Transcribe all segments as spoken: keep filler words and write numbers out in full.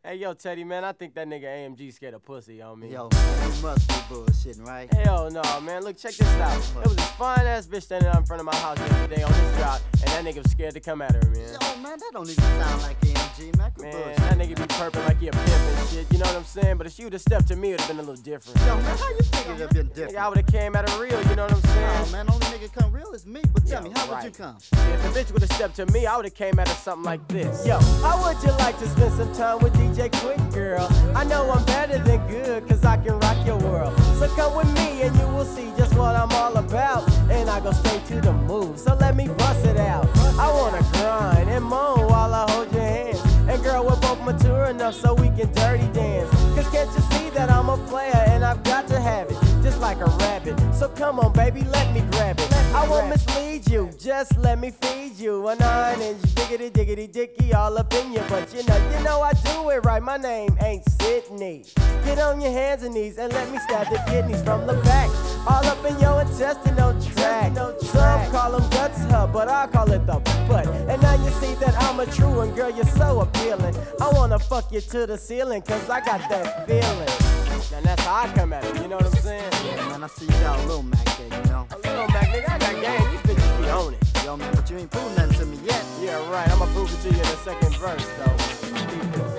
Hey, yo, Teddy, man, I think that nigga A M G scared of pussy on me. Yo, man, you must be bullshitting, right? Hell no, man. Look, check this out. It was this fine-ass bitch standing out in front of my house yesterday on this drop, and that nigga was scared to come at her, man. Yo, man, that don't even sound like A M G, man. Man, Bullshit. that nigga be purping like he a pimp and shit, you know what I'm saying? But if she would've stepped to me, it would've been a little different. Yo, man, how you think it'd have been different? Nigga, I would've came at her real, you know what I'm saying? Oh, man, only nigga come real is me. But tell Yo, me, how right. would you come? Yeah, if the bitch would've stepped to me, I would've came at her something like this. Yo, how would you like to spend some time with D J Quick, girl? I know I'm better than good, cause I can rock your world. So come with me and you will see just what I'm all about. And I go straight to the move, so let me bust it out. I wanna grind and moan while I hold your hands. And girl, we're both mature enough so we can dirty dance. Cause can't you see that I'm a player and I've got to have it, just like a rabbit. So come on, baby, let me grab it. I won't mislead you, just let me feed you a nine inch diggity diggity dicky all up in you. But you know, you know I do it right, my name ain't Sydney. Get on your hands and knees and let me stab the kidneys from the back, all up in your intestinal tract. Some call them guts, huh, but I call it the butt. And now you see that I'm a true one, girl, you're so appealing. I wanna fuck you to the ceiling, cause I got that feeling. Now that's how I come at it, you know what I'm saying? Yeah, man, I see you got a little Mac there, you know? A little Mac, nigga, I got game, these bitches be on it. Yo, man, but you ain't proved nothing to me yet. Yeah, right, I'ma prove it to you in the second verse, though. Keep this.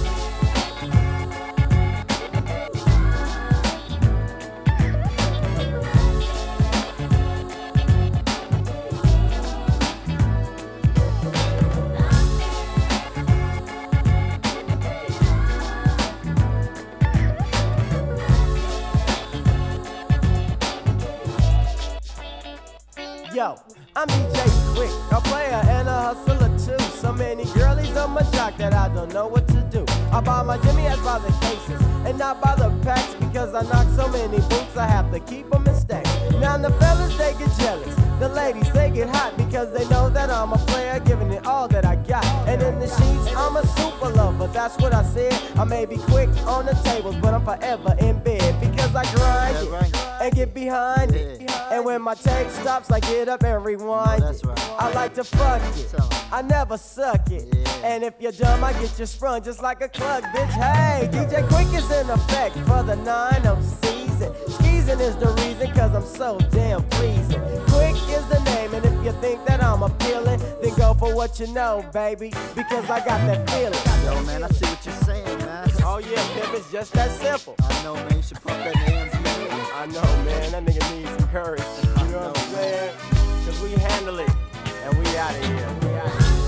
Yo, I'm D J Quick, a player and a hustler too. So many girlies on my jock that I don't know what to do. I buy my Jimmy ass by the cases and not by the packs, because I knock so many boots I have to keep them in stacks. Now the fellas, they get jealous, the ladies, they get hot, because they know that I'm a player giving it all that I got. And in the sheets, I'm a super lover, that's what I said. I may be quick on the tables, but I'm forever in bed, because I grind Yeah, it right. and get behind it. And when my tape stops, I get up and rewind Oh, that's it. right. I like to fuck it, Tell 'em. I never suck it. Yeah. And if you're dumb, I get you sprung just like a cluck, bitch. Hey, D J Quick is in effect for the nine oh season. Skeezing is the reason, cause I'm so damn pleasing. Quick is the name, and if you think that I'm appealing, then go for what you know, baby, because I got that feeling. Yo, man, I see what you're saying, man. Oh yeah, pimp, it's just that simple. I know, man, you should pump that A M G. I know, man, that nigga needs some courage. You know what I'm saying? Cause we handle it, and we out of here. We outta here.